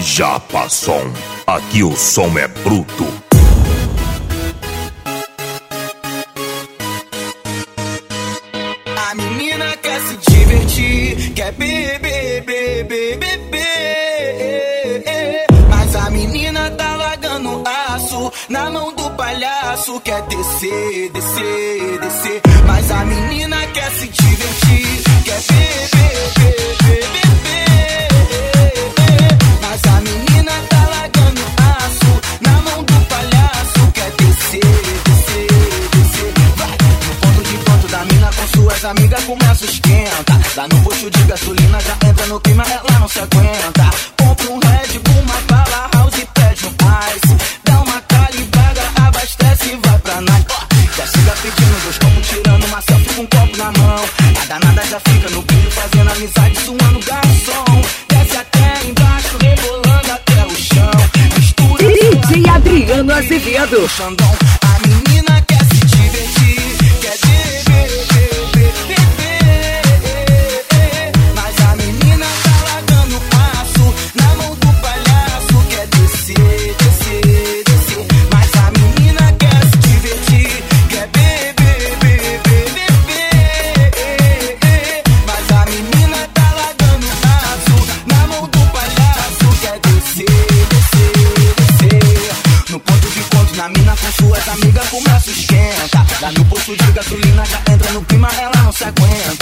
Japa Som, aqui o som é bruto. A menina quer se divertir, quer beber, beber, beber. Mas a menina tá largando aço na mão do palhaço. Quer descer, descer, descer. Mas a menina quer se divertir, quer beber, beber, beber. Mas a menina tá largando aço na mão do palhaço. Quer descer, descer, descer. Vai no ponto de encontro da mina com suas amigas, começa o esquenta. Lá no posto de gasolina já entra no clima, ela não se aguenta. Compra um Red Bull, uma bala house e pede um ice. Dá uma calibrada, abastece e vai pra night. Já chega pedindo 2 copos, tirando uma selfie com um copo na mão. A danada já fica no brilho, fazendo amizade, suando garçom. Desce até embaixo, rebolando até o chão. Mistura DJ Adriano Azevedo. Xandão. A menina quer se divertir, quer beber, beber, beber. Mas a menina tá largando passo na mão do palhaço. Quer descer, descer, descer. Mas a menina quer se divertir, quer beber, beber, beber. Mas a menina tá largando passo na mão do palhaço. Quer descer, descer, descer. No ponto de encontro na mina com suas amigas, começa o esquenta. Lá no posto de gasolina já entra no clima, ela não se aguenta.